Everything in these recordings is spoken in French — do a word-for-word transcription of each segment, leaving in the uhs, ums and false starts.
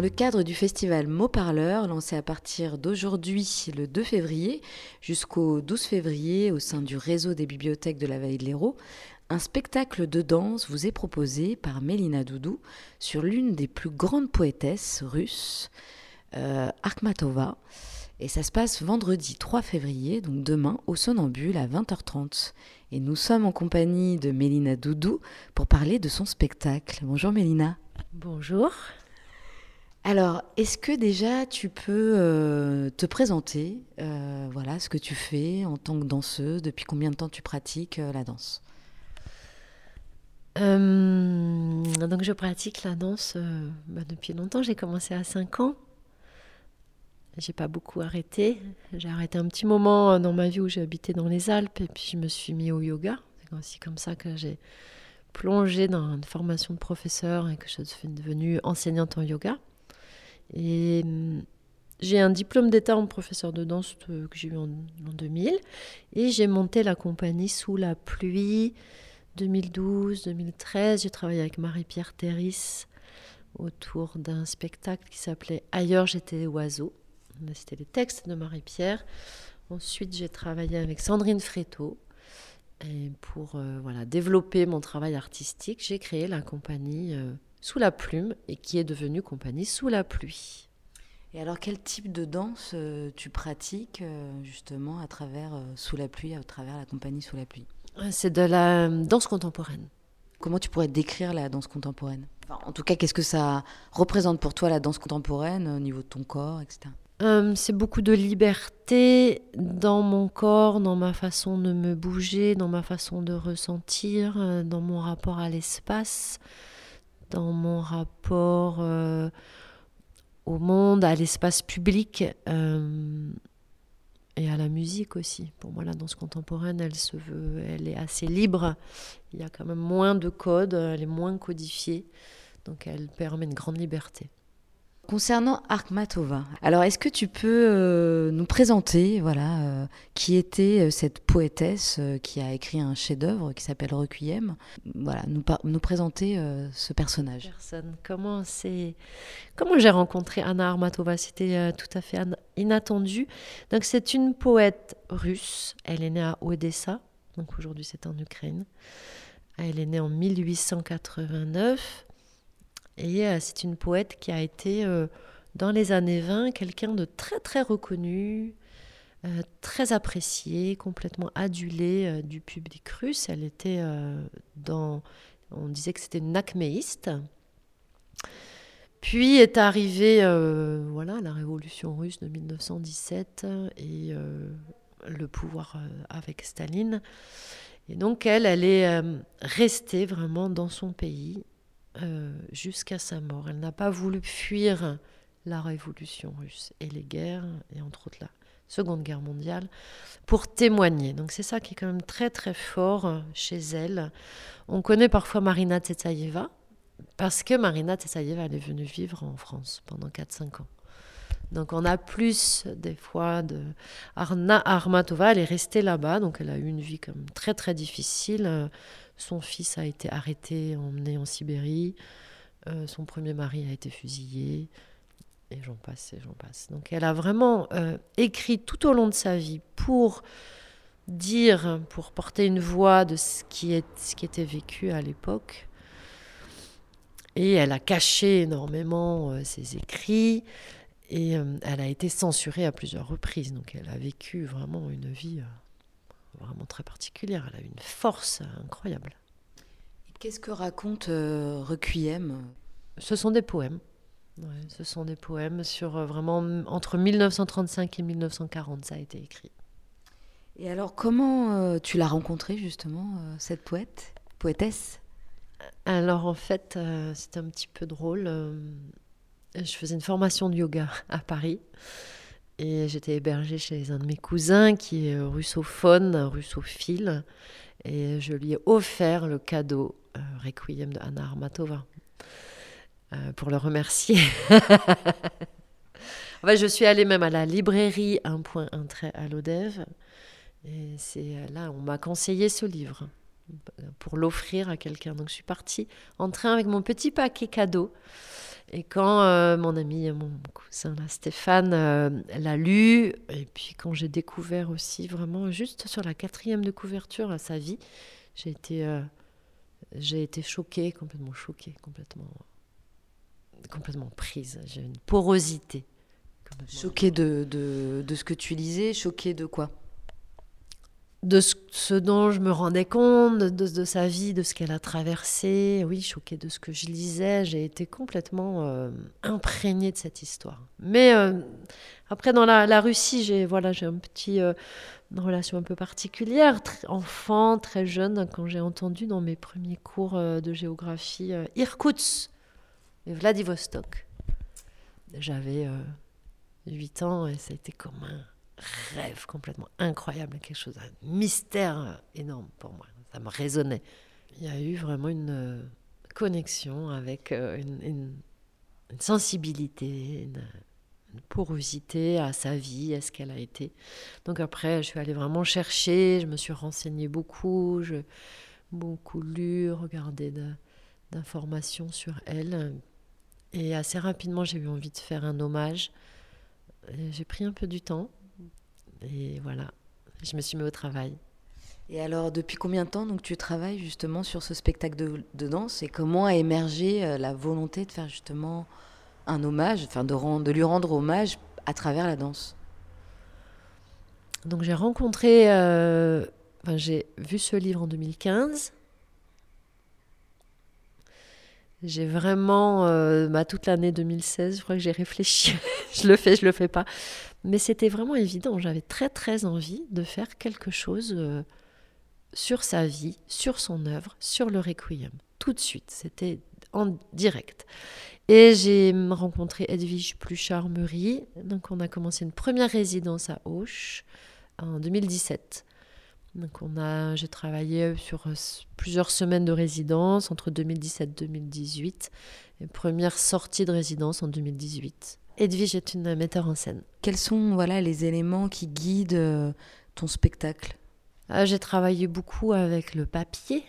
le cadre du festival Mots Parleurs, lancé à partir d'aujourd'hui, le deux février, jusqu'au douze février, au sein du réseau des bibliothèques de la Vallée de l'Hérault, un spectacle de danse vous est proposé par Mélina Doudou sur l'une des plus grandes poétesses russes, euh, Akhmatova. Et ça se passe vendredi trois février, donc demain, au Somnambule à vingt heures trente. Et nous sommes en compagnie de Mélina Doudou pour parler de son spectacle. Bonjour Mélina. Bonjour. Alors, est-ce que déjà tu peux euh, te présenter, euh, voilà, ce que tu fais en tant que danseuse, depuis combien de temps tu pratiques euh, la danse ? Euh, donc je pratique la danse euh, bah, depuis longtemps. J'ai commencé à cinq ans. J'ai pas beaucoup arrêté. J'ai arrêté un petit moment dans ma vie où j'ai habité dans les Alpes et puis je me suis mis au yoga. C'est aussi comme ça que j'ai plongé dans une formation de professeur et que je suis devenue enseignante en yoga. Et euh, j'ai un diplôme d'état en professeur de danse euh, que j'ai eu en, en deux mille et j'ai monté la compagnie Sous la pluie deux mille douze deux mille treize. J'ai travaillé avec Marie-Pierre Théris autour d'un spectacle qui s'appelait Ailleurs j'étais oiseau. C'était les textes de Marie-Pierre. Ensuite, j'ai travaillé avec Sandrine Fréteau. Et pour euh, voilà, développer mon travail artistique, j'ai créé la compagnie euh, Sous la plume et qui est devenue compagnie Sous la pluie. Et alors, quel type de danse euh, tu pratiques euh, justement à travers euh, Sous la pluie, à travers la compagnie Sous la pluie ? C'est de la danse contemporaine. Comment tu pourrais décrire la danse contemporaine ? Enfin, en tout cas, qu'est-ce que ça représente pour toi la danse contemporaine au niveau de ton corps, et cetera. Euh, c'est beaucoup de liberté dans mon corps, dans ma façon de me bouger, dans ma façon de ressentir, euh, dans mon rapport à l'espace, dans mon rapport euh, au monde, à l'espace public euh, et à la musique aussi. Pour moi, la danse contemporaine, elle se veut, elle est assez libre. Il y a quand même moins de codes, elle est moins codifiée, donc elle permet une grande liberté. Concernant Akhmatova, alors est-ce que tu peux euh, nous présenter voilà, euh, qui était euh, cette poétesse euh, qui a écrit un chef-d'œuvre qui s'appelle Requiem, voilà, nous, par- nous présenter euh, ce personnage. Personne. Comment, c'est... Comment j'ai rencontré Anna Akhmatova ? C'était euh, tout à fait an- inattendu. Donc c'est une poète russe, elle est née à Odessa, donc aujourd'hui c'est en Ukraine. Elle est née en mille huit cent quatre-vingt-neuf. Et euh, c'est une poète qui a été, euh, dans les années vingt, quelqu'un de très très reconnu, euh, très apprécié, complètement adulé euh, du public russe. Elle était euh, dans... On disait que c'était une acméiste. Puis est arrivée euh, voilà, la révolution russe de mille neuf cent dix-sept et euh, le pouvoir euh, avec Staline. Et donc elle, elle est euh, restée vraiment dans son pays. Euh, jusqu'à sa mort. Elle n'a pas voulu fuir la révolution russe et les guerres, et entre autres la Seconde Guerre mondiale, pour témoigner. Donc c'est ça qui est quand même très très fort chez elle. On connaît parfois Marina Tsvetaeva, parce que Marina Tsvetaeva, elle est venue vivre en France pendant quatre cinq ans. Donc on a plus des fois de... Anna Akhmatova, elle est restée là-bas, donc elle a eu une vie quand même très très difficile. Son fils a été arrêté, emmené en Sibérie. Euh, son premier mari a été fusillé. Et j'en passe, et j'en passe. Donc elle a vraiment euh, écrit tout au long de sa vie pour dire, pour porter une voix de ce qui, est, ce qui était vécu à l'époque. Et elle a caché énormément euh, ses écrits. Et euh, elle a été censurée à plusieurs reprises. Donc elle a vécu vraiment une vie euh, vraiment très particulière. Elle a une force incroyable. Qu'est-ce que raconte euh, Requiem ? Ce sont des poèmes. Ouais, ce sont des poèmes sur euh, vraiment entre mille neuf cent trente-cinq et mille neuf cent quarante, ça a été écrit. Et alors, comment euh, tu l'as rencontrée justement, euh, cette poète, poétesse ? Alors en fait, euh, c'était un petit peu drôle. Euh, je faisais une formation de yoga à Paris et j'étais hébergée chez un de mes cousins qui est russophone, russophile, et je lui ai offert le cadeau euh, Requiem de Anna Akhmatova. Euh, pour le remercier. En fait, je suis allée même à la librairie un point un trait à l'Odève. Et c'est là, on m'a conseillé ce livre pour l'offrir à quelqu'un. Donc je suis partie en train avec mon petit paquet cadeau. Et quand euh, mon ami, mon cousin là, Stéphane euh, l'a lu, et puis quand j'ai découvert aussi vraiment juste sur la quatrième de couverture à sa vie, j'ai été, euh, j'ai été choquée, complètement choquée, complètement, complètement prise. J'ai une porosité. Choquée de, de, de ce que tu lisais, choquée de quoi? De ce, ce dont je me rendais compte, de, de, de sa vie, de ce qu'elle a traversé. Oui, choquée de ce que je lisais. J'ai été complètement euh, imprégnée de cette histoire. Mais euh, après, dans la, la Russie, j'ai, voilà, j'ai un petit, euh, une relation un peu particulière. Très, enfant, très jeune, quand j'ai entendu dans mes premiers cours euh, de géographie euh, Irkoutsk et Vladivostok. J'avais euh, huit ans et ça a été comme un rêve complètement incroyable, quelque chose, un mystère énorme pour moi. Ça me résonnait. Il y a eu vraiment une connexion avec une, une, une sensibilité, une, une porosité à sa vie, à ce qu'elle a été. Donc après, je suis allée vraiment chercher, je me suis renseignée beaucoup, je beaucoup lu, regardé de, d'informations sur elle. Et assez rapidement, j'ai eu envie de faire un hommage. Et j'ai pris un peu du temps. Et voilà, je me suis mis au travail. Et alors, depuis combien de temps donc, tu travailles justement sur ce spectacle de, de danse et comment a émergé euh, la volonté de faire justement un hommage, enfin de, rend, de lui rendre hommage à travers la danse? Donc j'ai rencontré, euh, enfin, j'ai vu ce livre en deux mille quinze. J'ai vraiment, euh, bah, toute l'année deux mille seize, je crois que j'ai réfléchi. Je le fais, je le fais pas. Mais c'était vraiment évident. J'avais très très envie de faire quelque chose euh, sur sa vie, sur son œuvre, sur le Requiem. Tout de suite, c'était en direct. Et j'ai rencontré Edwige Pluchart-Meury. Donc on a commencé une première résidence à Auch en deux mille dix-sept. Donc on a, j'ai travaillé sur plusieurs semaines de résidence entre deux mille dix-sept et deux mille dix-huit. Et première sortie de résidence en deux mille dix-huit. Edwige est une metteur en scène. Quels sont voilà, les éléments qui guident euh, ton spectacle? ah, J'ai travaillé beaucoup avec le papier,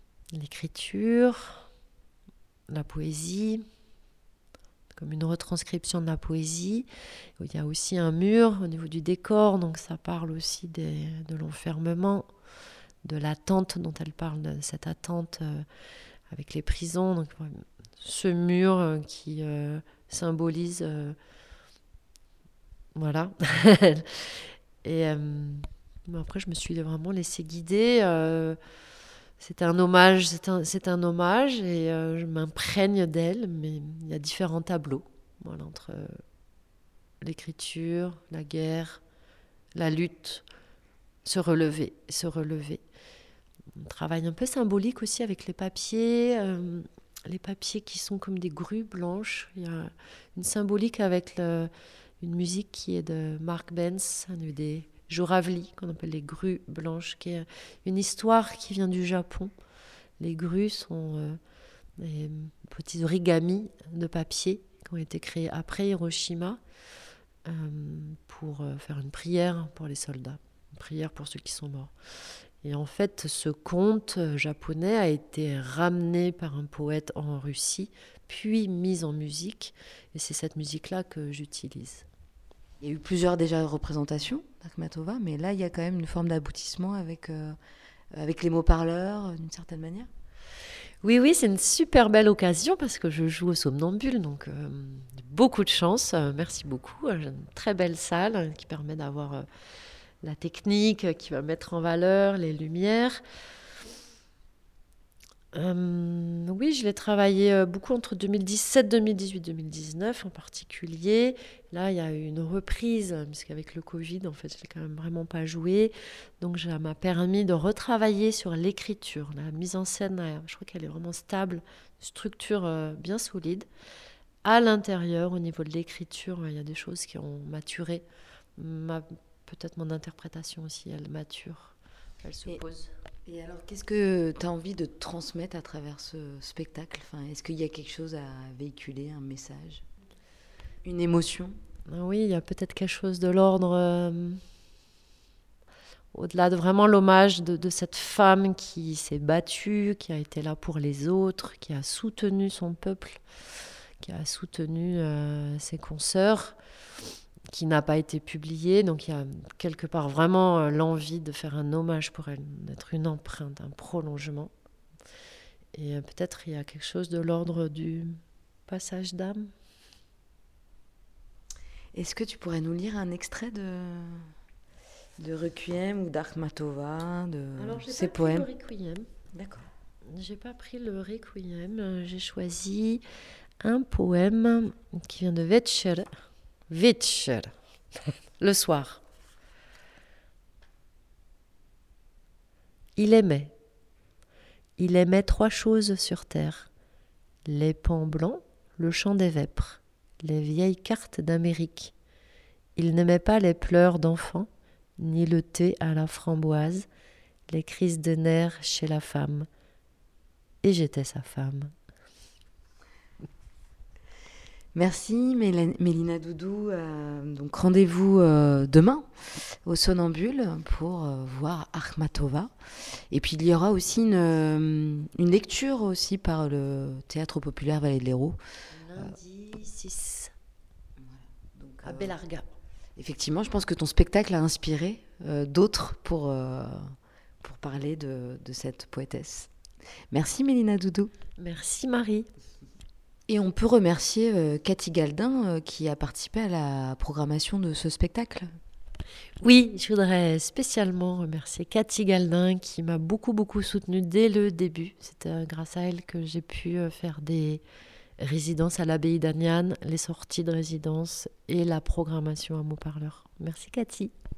l'écriture, la poésie, comme une retranscription de la poésie. Il y a aussi un mur au niveau du décor, donc ça parle aussi des, de l'enfermement, de l'attente dont elle parle, de cette attente euh, avec les prisons. Donc, ce mur euh, qui euh, symbolise... Euh, voilà. Et euh, après, je me suis vraiment laissée guider. Euh, c'est un hommage, c'est un, c'est un hommage et euh, je m'imprègne d'elle, mais il y a différents tableaux, voilà, entre euh, l'écriture, la guerre, la lutte, se relever, se relever. Un travail un peu symbolique aussi avec les papiers, euh, les papiers qui sont comme des grues blanches. Il y a une symbolique avec le, une musique qui est de Mark Benz, des Joravli, qu'on appelle les grues blanches, qui est une histoire qui vient du Japon. Les grues sont euh, des petits origamis de papier qui ont été créés après Hiroshima euh, pour euh, faire une prière pour les soldats, une prière pour ceux qui sont morts. Et en fait, ce conte japonais a été ramené par un poète en Russie, puis mis en musique, et c'est cette musique-là que j'utilise. Il y a eu plusieurs déjà représentations d'Akhmatova, mais là, il y a quand même une forme d'aboutissement avec, euh, avec les mots parleurs, d'une certaine manière. Oui, oui, c'est une super belle occasion parce que je joue au Somnambule, donc euh, beaucoup de chance. Euh, merci beaucoup. J'ai une très belle salle qui permet d'avoir euh, la technique, qui va mettre en valeur les lumières. Euh, oui, je l'ai travaillé beaucoup entre deux mille dix-sept, deux mille dix-huit, deux mille dix-neuf en particulier. Là, il y a eu une reprise, puisqu'avec le Covid, en fait, je l'ai quand même vraiment pas joué. Donc, ça m'a permis de retravailler sur l'écriture. La mise en scène, je crois qu'elle est vraiment stable, structure bien solide. À l'intérieur, au niveau de l'écriture, il y a des choses qui ont maturé. Ma, peut-être mon interprétation aussi, elle mature. Elle se Et... pose. Et alors, qu'est-ce que tu as envie de transmettre à travers ce spectacle? Enfin, est-ce qu'il y a quelque chose à véhiculer, un message, une émotion? Oui, il y a peut-être quelque chose de l'ordre, euh, au-delà de vraiment l'hommage de, de cette femme qui s'est battue, qui a été là pour les autres, qui a soutenu son peuple, qui a soutenu euh, ses consoeurs, qui n'a pas été publié. Donc il y a quelque part vraiment euh, l'envie de faire un hommage pour elle, d'être une empreinte, un prolongement. Et euh, peut-être il y a quelque chose de l'ordre du passage d'âme. Est-ce que tu pourrais nous lire un extrait de, de Requiem ou d'Akhmatova, de Alors, j'ai ces pas poèmes? pris le Requiem. D'accord. J'ai pas pris le Requiem. J'ai choisi un poème qui vient de Večer. Večer. Le soir. Il aimait. Il aimait trois choses sur terre. Les pans blancs, le chant des vêpres, les vieilles cartes d'Amérique. Il n'aimait pas les pleurs d'enfants, ni le thé à la framboise, les crises de nerfs chez la femme. Et j'étais sa femme. Merci Méla- Mélina Doudou. Euh, donc rendez-vous euh, demain au Somnambule pour euh, voir Akhmatova. Et puis il y aura aussi une, euh, une lecture aussi par le Théâtre Populaire Vallée de l'Hérault. Lundi six. Donc, À euh, Bellarga. effectivement, je pense que ton spectacle a inspiré euh, d'autres pour, euh, pour parler de, de cette poétesse. Merci Mélina Doudou. Merci Marie. Et on peut remercier euh, Cathy Galdin euh, qui a participé à la programmation de ce spectacle. Oui, je voudrais spécialement remercier Cathy Galdin qui m'a beaucoup beaucoup soutenue dès le début. C'était grâce à elle que j'ai pu euh, faire des résidences à l'abbaye d'Aniane, les sorties de résidence et la programmation à Mots Parleurs. Merci Cathy.